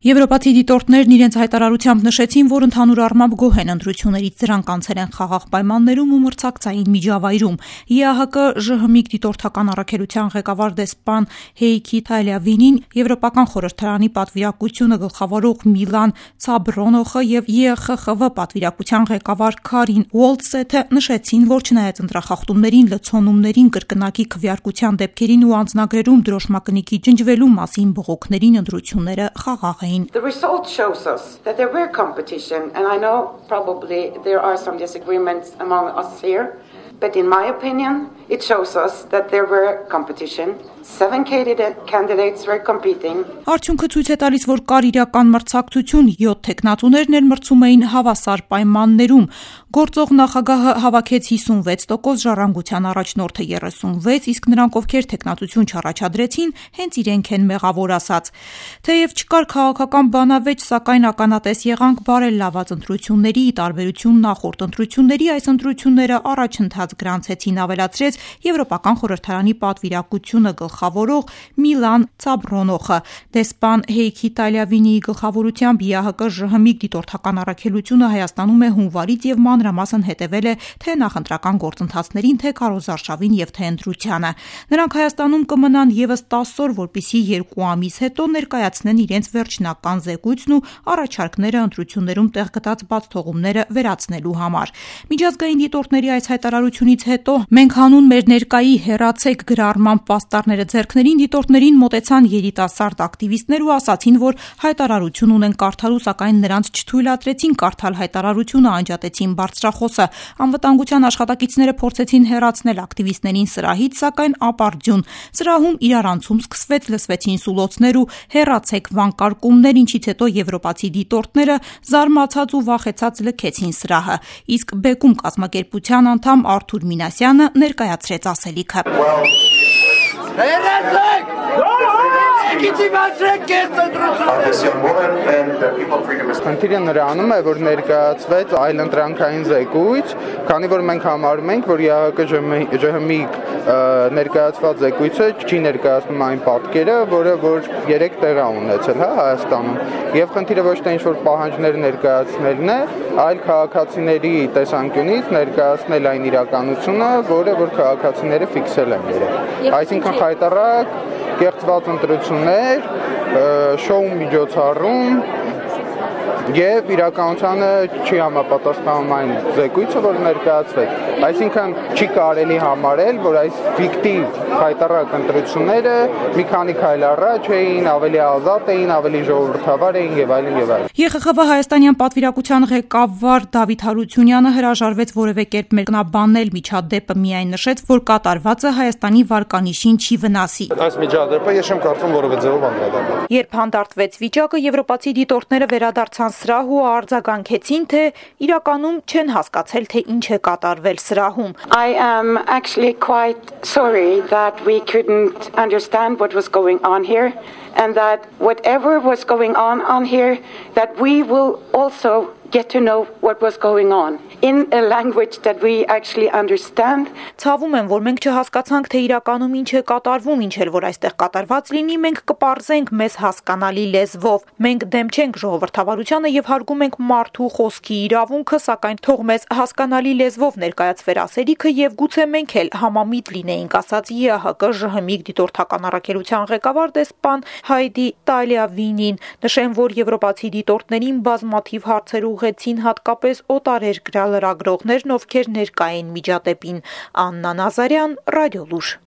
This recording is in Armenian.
Եվրոպացի դիտորդներն իրենց հայտարարությամբ նշեցին, որ ընդհանուր առմամբ գոհ են ընտրություններից, դրանք անցել են խաղաղ պայմաններում ու մրցակցային միջավայրում։ ԵԱՀԿ-ԺՀՄԻԳ դիտորդական առաքելության ղեկավար դեսպան Հեյքի Թայլյավինին, Եվրոպական խորհրդարանի պատվիրակությունը գլխավորող Միլան Ցաբրոնոխը եւ ԵԽԽՎ պատվիրակության ղեկավար Քարին Ուոլտսեթը նշեցին, որ չնայած ընտրախախտումներին, լցոնումներին, կրկնակի քվեարկության դեպքերին ու անձնագրերում դրոշմակնիկի ջնջվելու մասին բողոքներին ընտրությունները խաղաղ էին. The result shows us that there were competition, and I know probably there are some disagreements among us here, but in my opinion, it shows us that there were competition. 7 candidates were competing. Արդյունքը ցույց է տալիս, որ կար իրական մրցակցություն, 7 թեկնածուներն էլ մրցում էին հավասար պայմաններում։ Գործող նախագահը հավաքեց 56%, ժառանգության առաջնորդը 36%, իսկ նրանք, ովքեր թեկնածություն չառաջադրեցին, հենց իրենք են մեղավոր ասած։ Թեև չկար քաղաքական բանավեճ, սակայն ականատես եղանք բարելաված ընտրությունների, ի տարբերություն նախորդ ընտրությունների, այս ընտրությունները առաջընթաց գրանցեցին, ավելացրեց Եվրոպական խորհրդարանի պատվիրակությունը գլխավորող Միլան Ցաբրոնոխը։ Դեսպան Հեյքի Թայլյավինիի գլխավորությամբ ԵԱՀԿ-ԺՀՄԻԳ դիտորդական առաքելությունը Հայաստանում է հունվարից եւ մանրամասն հետևել է թե նախընտրական գործընթացներին, թե քարոզարշավին եւ թե ընտրությանը։ Նրանք Հայաստանում կմնան եւս 10 օր, որպեսզի 2 ամիս հետո ներկայացնեն իրենց վերջնական զեկույցն ու առաջարկները ընտրություններում տեղ գտած բացթողումները վերացնելու համար։ Միջազգային դիտորդների այս հայտարարությունից հետո մենք հանուն մեր ներկայի հեռացեք գրառման պաստառները ձեռքներին դիտորդներին մոտեցան երիտասարդ ակտիվիստներ ու ասացին, որ հայտարարություն ունեն կարդալու, սակայն նրանց չթույլատրեցին կարդալ հայտարարությունը, անջատեցին բարձրախոսը։ Անվտանգության աշխատակիցները փորձեցին հեռացնել ակտիվիստներին սրահից, սակայն ապարդյուն։ Սրահում իրարանցում սկսվեց, լսվեցին սուլոցներ ու հեռացեք վանկարկումներ, ինչից հետո եվրոպացի դիտորդները զարմացած ու վախեցած լքեցին սրահը։ Իսկ բեկում կազմակերպության անդամ Արթուր Մինասյանը ներկայացրեց ասելիքը. Խնդիրը նրանում է, որ ներկայացվեց այլընտրանքային զեկույց, քանի որ մենք համարում ենք, որ ԵԱՀԿ-ԺՀՄԻԳ ներկայացված զեկույցը չի ներկայացնում այն պատկերը, որը որ 3 տեղ է ունեցել Հայաստանում։ Եվ խնդիրը ոչ թե ինչ-որ պահանջներ ներկայացնելն է, այլ քաղաքացիների տեսանկյունից ներկայացնել այն իրականությունը, որը որ քաղաքացիները ֆիքսել են երեք։ Այսինքն խայտառակ, կեղծված ընտրություններ, շոու միջոցառում եւ իրականությանը չի համապատասխանում այն զեկույցը, որ ներկայացվեց։ Այսինքն չի կարելի համարել, որ այս ֆիկտիվ խայտառակ ընտրությունները մի քանի քայլ առաջ էին, ավելի ազատ էին, ավելի ժողովրդավար էին եւ այլն եւ այլն։ ԵԽԽՎ հայաստանյան պատվիրակության ղեկավար Դավիթ Հարությունյանը հրաժարվեց որևէ կերպ մեկնաբանել միջադեպը, միայն նշեց, որ կատարվածը Հայաստանի վարկանիշին չի վնասի։ Այս միջադեպը ես չեմ կարծում որևէ ձևով անդրադառնալ։ Երբ հանդարտվեց վիճակը, եվրոպացի դիտորդները վերադարձան սրահ ու արձագանքեցին, թե իրականում չեն հասկացել, թե ինչ է կատարվել սրահում։ I am actually quite sorry that we couldn't understand what was going on here, and that whatever was going on here, that we will also get to know what was going on in a language that we actually understand. Ցավում եմ, որ մենք չհասկացանք, թե իրականում ինչ է կատարվում, ինչ էլ որ այստեղ կատարված լինի, մենք կպարզենք մեզ հասկանալի լեզվով։ Մենք դեմ չենք ժողովրդավարությանը եւ հարգում ենք մարդու խոսքի իրավունքը, սակայն թող մեզ հասկանալի լեզվով ներկայացվեր ասելիքը եւ գուցե մենք էլ համամիտ լինեինք, ասաց ԵԱՀԿ-ԺՀՄԻԳ դիտորդական առաքելության ղեկավար դեսպան Հայդի Թայլյավինին։ Նշեմ, որ եվրոպացի դիտորդներին բազմաթիվ հարցեր ուղղեցին հատկապես օտարերկրյա լրագրողներն, ովքեր ներկա էին միջադեպին։ Աննա Նազարյան, Ռադիոլուր։